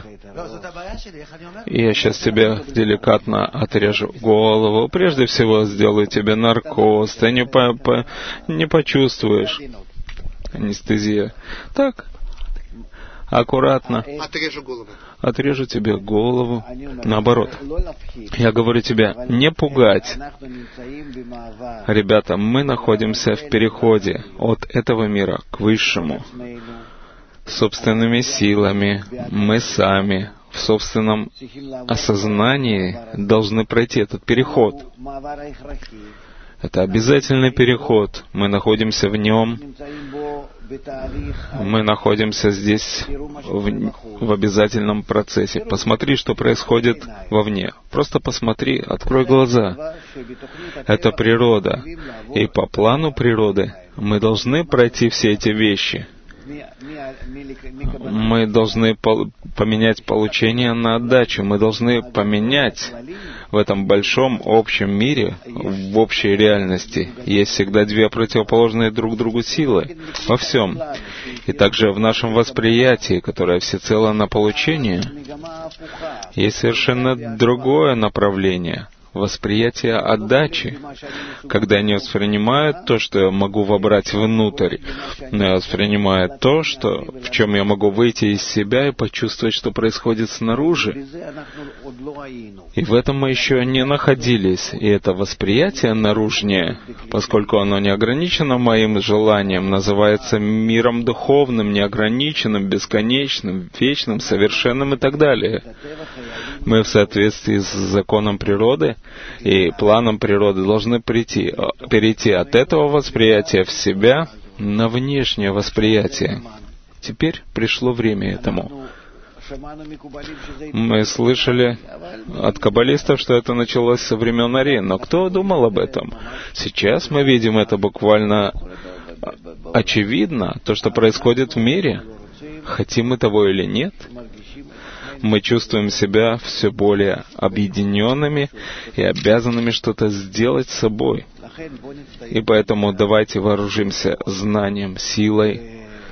Я сейчас тебе деликатно отрежу голову. Прежде всего сделаю тебе наркоз. Ты не почувствуешь. Анестезия. Так, аккуратно. Отрежу голову. Отрежу тебе голову. Наоборот. Я говорю тебе, не пугать. Ребята, мы находимся в переходе от этого мира к высшему. Собственными силами, мы сами, в собственном осознании должны пройти этот переход. Это обязательный переход. Мы находимся в нем. Мы находимся здесь в обязательном процессе. Посмотри, что происходит вовне. Просто посмотри, открой глаза. Это природа. И по плану природы мы должны пройти все эти вещи. Мы должны поменять получение на отдачу. Мы должны поменять в этом большом общем мире, в общей реальности. Есть всегда две противоположные друг другу силы во всем. И также в нашем восприятии, которое всецело на получение, есть совершенно другое направление. Восприятие отдачи, когда я не воспринимаю то, что я могу вобрать внутрь, но я воспринимаю то, в чем я могу выйти из себя и почувствовать, что происходит снаружи. И в этом мы еще не находились. И это восприятие наружнее, поскольку оно не ограничено моим желанием, называется миром духовным, неограниченным, бесконечным, вечным, совершенным и так далее. Мы в соответствии с законом природы и планом природы должны перейти от этого восприятия в себя на внешнее восприятие. Теперь пришло время этому. Мы слышали от каббалистов, что это началось со времен Ари, но кто думал об этом? Сейчас мы видим это буквально очевидно, то, что происходит в мире. Хотим мы того или нет, мы чувствуем себя все более объединенными и обязанными что-то сделать с собой. И поэтому давайте вооружимся знанием, силой,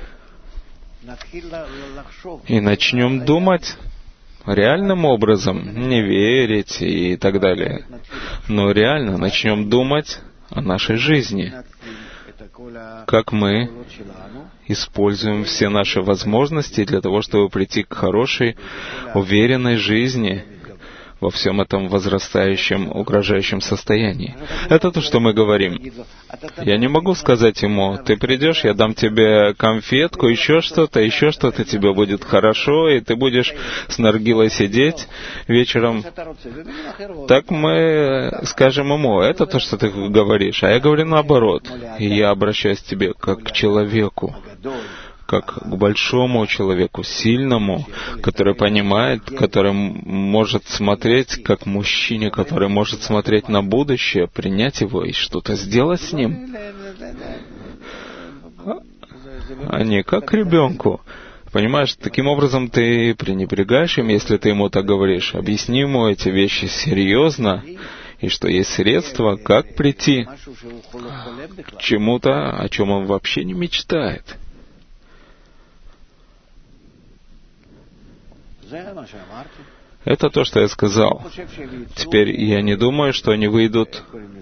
и начнем думать реальным образом, не верить и так далее, но реально начнем думать о нашей жизни, как мы используем все наши возможности для того, чтобы прийти к хорошей, уверенной жизни во всем этом возрастающем, угрожающем состоянии. Это то, что мы говорим. Я не могу сказать ему: ты придешь, я дам тебе конфетку, еще что-то, тебе будет хорошо, и ты будешь с наргилой сидеть вечером. Так мы скажем ему: это то, что ты говоришь. А я говорю наоборот. И я обращаюсь к тебе как к человеку, как к большому человеку, сильному, который понимает, который может смотреть, как мужчине, который может смотреть на будущее, принять его и что-то сделать с ним. А не как к ребенку. Понимаешь, таким образом ты пренебрегаешь им, если ты ему так говоришь. Объясни ему эти вещи серьезно, и что есть средства, как прийти к чему-то, о чем он вообще не мечтает. Это то, что я сказал. Теперь я не думаю, что они выйдут...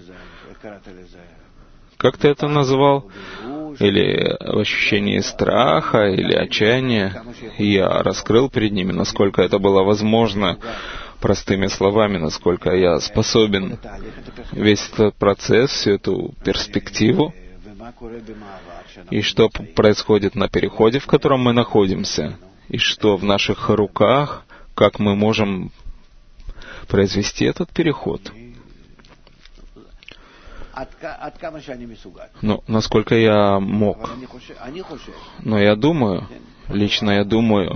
Как ты это назвал? Или в ощущении страха, или отчаяния. Я раскрыл перед ними, насколько это было возможно, простыми словами, насколько я способен весь этот процесс, всю эту перспективу, и что происходит на переходе, в котором мы находимся, и что в наших руках, как мы можем произвести этот переход. Ну, насколько я мог. Но я думаю, лично я думаю,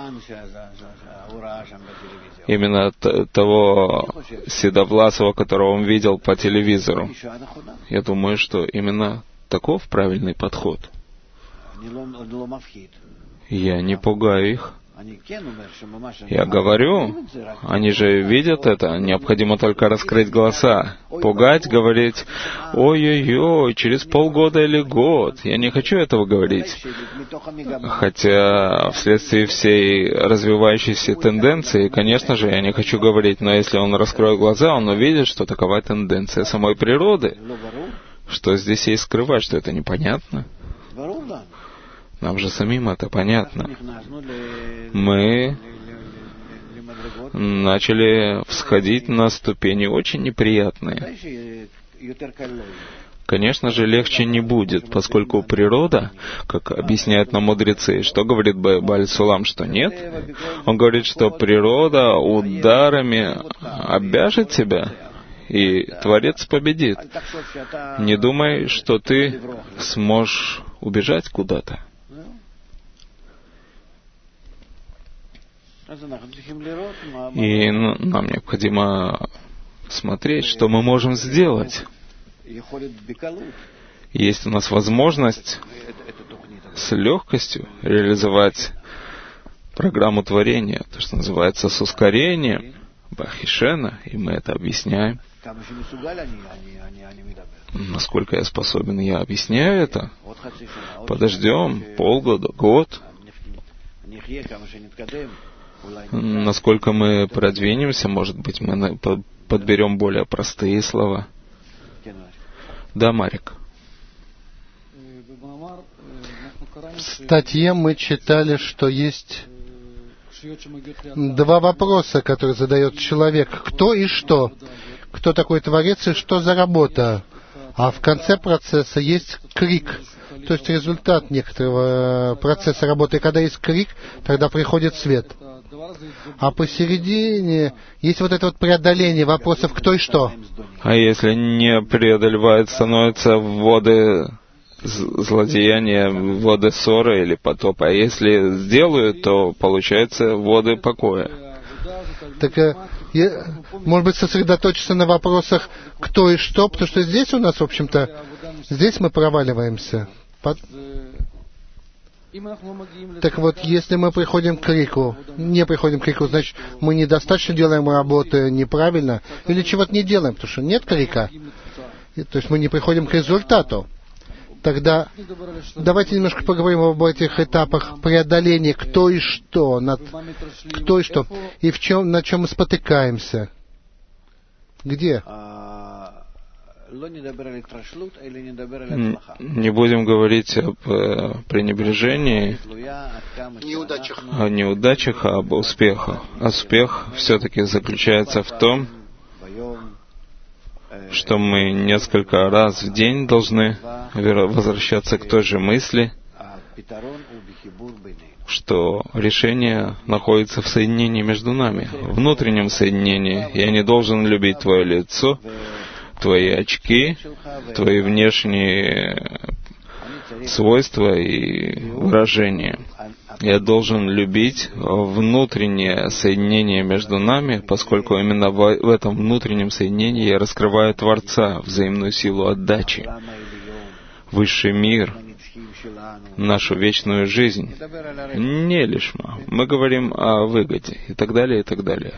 именно того седовласого, которого он видел по телевизору, я думаю, что именно таков правильный подход. Я не пугаю их. Я говорю, они же видят это, необходимо только раскрыть глаза. Пугать, говорить: ой-ой-ой, через полгода или год. Я не хочу этого говорить. Хотя вследствие всей развивающейся тенденции, конечно же, я не хочу говорить, но если он раскроет глаза, он увидит, что такова тенденция самой природы. Что здесь есть скрывать, что это непонятно? Нам же самим это понятно. Мы начали всходить на ступени очень неприятные. Конечно же, легче не будет, поскольку природа, как объясняют нам мудрецы, что говорит Бааль Сулам, что нет? Он говорит, что природа ударами обяжет тебя, и Творец победит. Не думай, что ты сможешь убежать куда-то. И нам необходимо смотреть, что мы можем сделать. Есть у нас возможность с легкостью реализовать программу творения, то, что называется с ускорением, Бахишена, и мы это объясняем. Насколько я способен, я объясняю это. Подождем полгода, год. Насколько мы продвинемся, может быть, мы подберем более простые слова. Да, Марик. В статье мы читали, что есть два вопроса, которые задает человек. Кто и что? Кто такой Творец и что за работа? А в конце процесса есть крик. То есть результат некоторого процесса работы. И когда есть крик, тогда приходит свет. А посередине есть вот это вот преодоление вопросов «кто и что?». А если не преодолевает, становятся воды злодеяния воды ссоры или потопа. А если сделаю, то получается воды покоя. Так, может быть, сосредоточиться на вопросах кто и что, потому что здесь у нас, в общем-то, здесь мы проваливаемся. Так вот, если мы приходим к крику, не приходим к крику, значит, мы недостаточно делаем работы неправильно или чего-то не делаем, потому что нет крика. То есть мы не приходим к результату. Тогда давайте немножко поговорим об этих этапах преодоления, кто и что, кто и что, и на чем мы спотыкаемся. Где? Не будем говорить об пренебрежении, о неудачах, а об успехах. Успех все-таки заключается в том, что мы несколько раз в день должны возвращаться к той же мысли, что решение находится в соединении между нами, внутреннем соединении. Я не должен любить твое лицо, твои очки, твои внешние свойства и выражения. Я должен любить внутреннее соединение между нами, поскольку именно в этом внутреннем соединении я раскрываю Творца, взаимную силу отдачи, высший мир, нашу вечную жизнь. Не лишма. Мы говорим о выгоде и так далее, и так далее.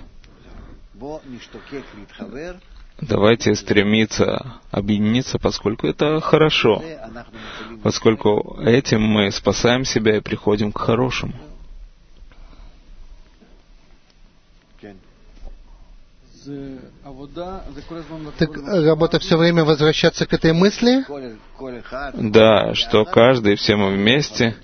Давайте стремиться объединиться, поскольку это хорошо, поскольку этим мы спасаем себя и приходим к хорошему. Так работа все время возвращаться к этой мысли? Да, что каждый, все мы вместе,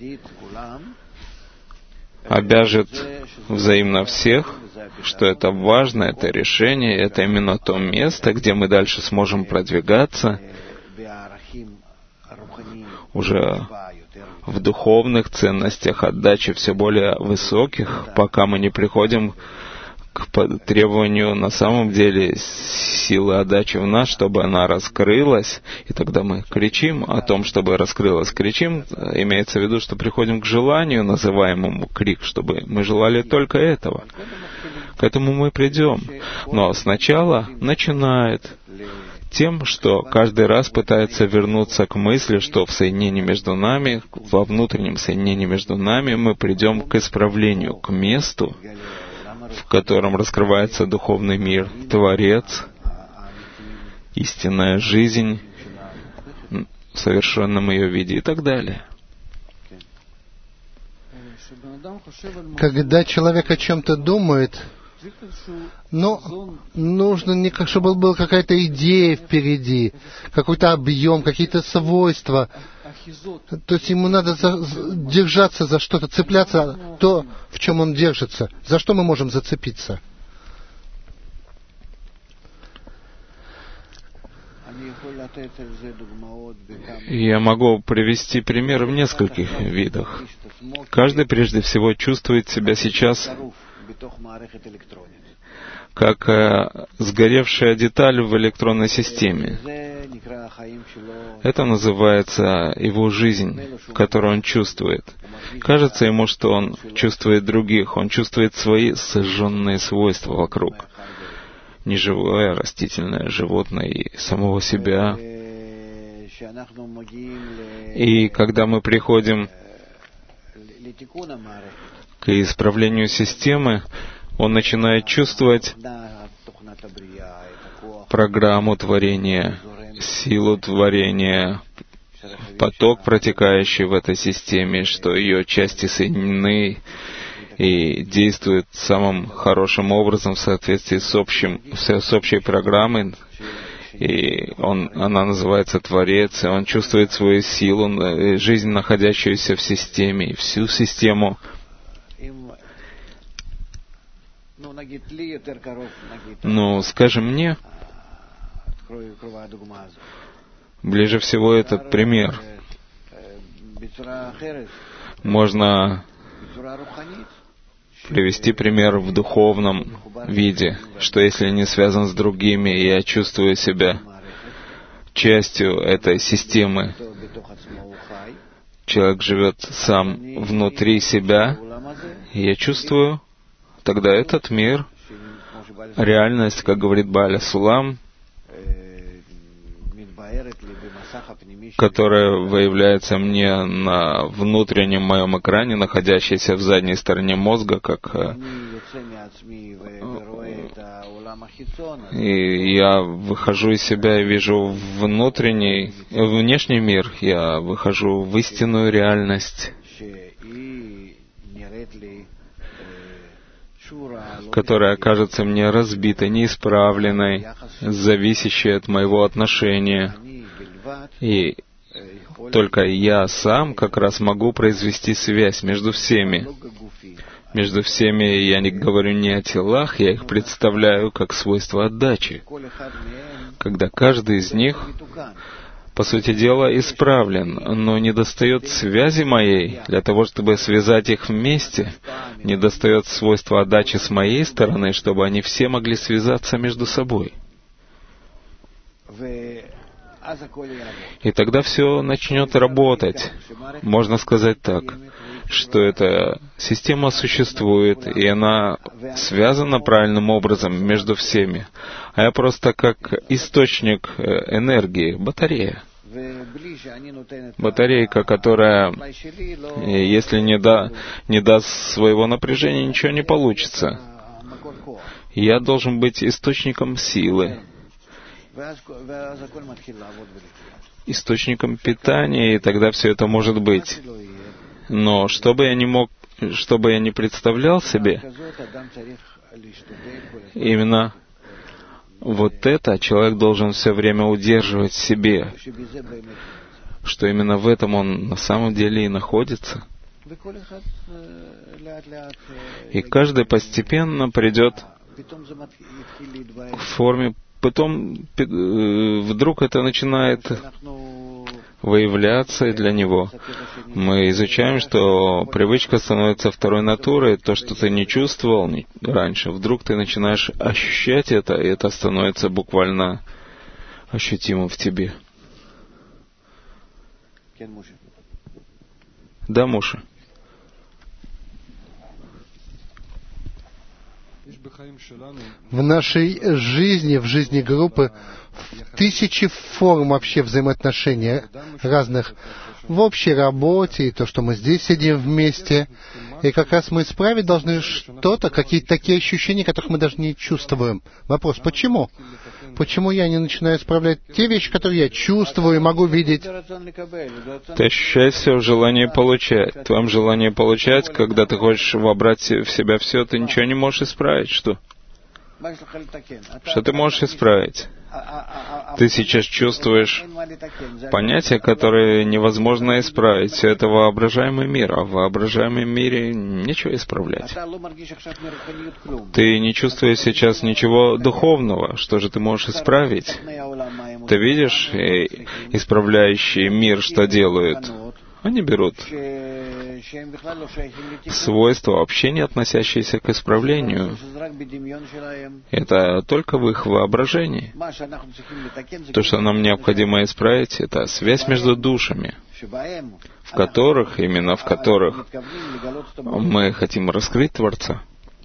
обяжет взаимно всех, что это важно, это решение, это именно то место, где мы дальше сможем продвигаться уже в духовных ценностях отдачи все более высоких, пока мы не приходим к требованию на самом деле силы отдачи в нас, чтобы она раскрылась, и тогда мы кричим о том, чтобы раскрылась. Кричим, имеется в виду, что приходим к желанию, называемому крик, чтобы мы желали только этого. К этому мы придем. Но сначала начинает тем, что каждый раз пытается вернуться к мысли, что в соединении между нами, во внутреннем соединении между нами, мы придем к исправлению, к месту, в котором раскрывается духовный мир, Творец, истинная жизнь в совершенном ее виде и так далее. Когда человек о чем-то думает, но нужно, чтобы была какая-то идея впереди, какой-то объем, какие-то свойства. То есть ему надо держаться за что-то, цепляться то, в чем он держится. За что мы можем зацепиться? Я могу привести примеры в нескольких видах. Каждый прежде всего чувствует себя сейчас как сгоревшая деталь в электронной системе. Это называется его жизнь, которую он чувствует. Кажется ему, что он чувствует других, он чувствует свои сожженные свойства вокруг. Неживое, растительное, животное и самого себя. И когда мы приходим к исправлению системы, он начинает чувствовать программу творения, силу творения, поток, протекающий в этой системе, что ее части соединены и действуют самым хорошим образом в соответствии с общей программой. И она называется Творец, и он чувствует свою силу, жизнь, находящуюся в системе, и всю систему. Ну, скажем мне, ближе всего этот пример. Можно привести пример в духовном виде, что если не связан с другими, я чувствую себя частью этой системы. Человек живет сам внутри себя, и я чувствую, тогда этот мир, реальность, как говорит Бааля Сулам, которая выявляется мне на внутреннем моем экране, находящейся в задней стороне мозга, как и я выхожу из себя и вижу внешний мир, я выхожу в истинную реальность, которая кажется мне разбитой, неисправленной, зависящей от моего отношения. И только я сам как раз могу произвести связь между всеми. Между всеми я не говорю не о телах, я их представляю как свойство отдачи, когда каждый из них, по сути дела, исправлен, но недостает связи моей для того, чтобы связать их вместе, недостает свойства отдачи с моей стороны, чтобы они все могли связаться между собой. И тогда все начнет работать. Можно сказать так, что эта система существует, и она связана правильным образом между всеми. А я просто как источник энергии, батарея. Батарейка, которая, если не даст своего напряжения, ничего не получится. Я должен быть источником силы, источником питания, и тогда все это может быть. Но что бы я не представлял себе, именно вот это человек должен все время удерживать в себе, что именно в этом он на самом деле и находится. И каждый постепенно придет к форме, потом вдруг это начинает выявляться для него. Мы изучаем, что привычка становится второй натурой. То, что ты не чувствовал раньше, вдруг ты начинаешь ощущать это, и это становится буквально ощутимым в тебе. Да, Муша. В нашей жизни, в жизни группы, тысячи форм вообще взаимоотношений разных. В общей работе, и то, что мы здесь сидим вместе, и как раз мы исправить должны что-то, какие-то такие ощущения, которых мы даже не чувствуем. Вопрос, почему? Почему я не начинаю исправлять те вещи, которые я чувствую и могу видеть? Ты ощущаешь все в желании получать. В твоем желании получать, когда ты хочешь вобрать в себя все, ты ничего не можешь исправить. Что? Что ты можешь исправить? Ты сейчас чувствуешь понятия, которые невозможно исправить. Все это воображаемый мир, а в воображаемом мире нечего исправлять. Ты не чувствуешь сейчас ничего духовного. Что же ты можешь исправить? Ты видишь, исправляющий мир, что делают? Они берут свойства, вообще не относящиеся к исправлению. Это только в их воображении. То, что нам необходимо исправить, это связь между душами, в которых мы хотим раскрыть Творца.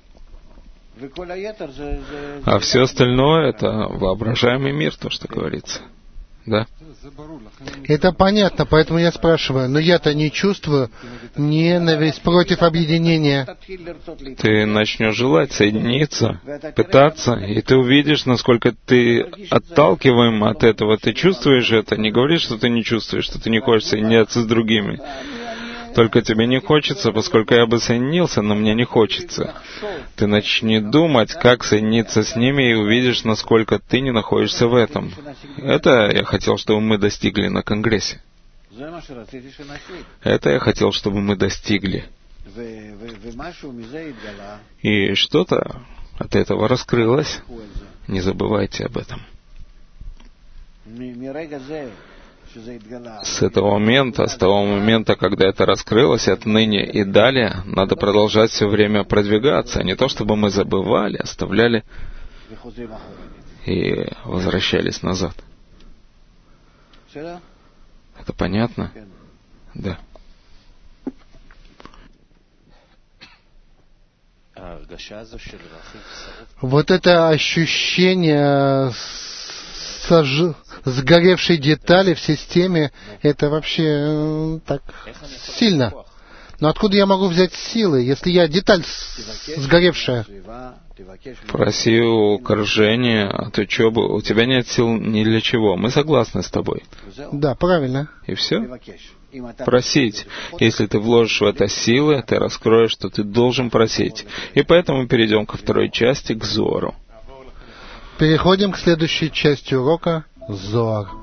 А все остальное — это воображаемый мир, то, что говорится. Да? Это понятно, поэтому я спрашиваю, но я-то не чувствую ненависть против объединения. Ты начнешь желать соединиться, пытаться, и ты увидишь, насколько ты отталкиваем от этого. Ты чувствуешь это, не говоришь, что ты не чувствуешь, что ты не хочешь соединяться с другими. Только тебе не хочется, поскольку я бы соединился, но мне не хочется. Ты начни думать, как соединиться с ними, и увидишь, насколько ты не находишься в этом. Это я хотел, чтобы мы достигли на Конгрессе. Это я хотел, чтобы мы достигли. И что-то от этого раскрылось. Не забывайте об этом. С того момента, когда это раскрылось, отныне и далее, надо продолжать все время продвигаться, а не то, чтобы мы забывали, оставляли и возвращались назад. Это понятно? Да. Вот это ощущение сгоревшей детали в системе, это вообще так сильно. Но откуда я могу взять силы, если я деталь сгоревшая? Проси у окружения, от учебы. У тебя нет сил ни для чего. Мы согласны с тобой. Да, правильно. И все? Просить. Если ты вложишь в это силы, ты раскроешь, что ты должен просить. И поэтому перейдем ко второй части, к Зору. Переходим к следующей части урока — Зоар.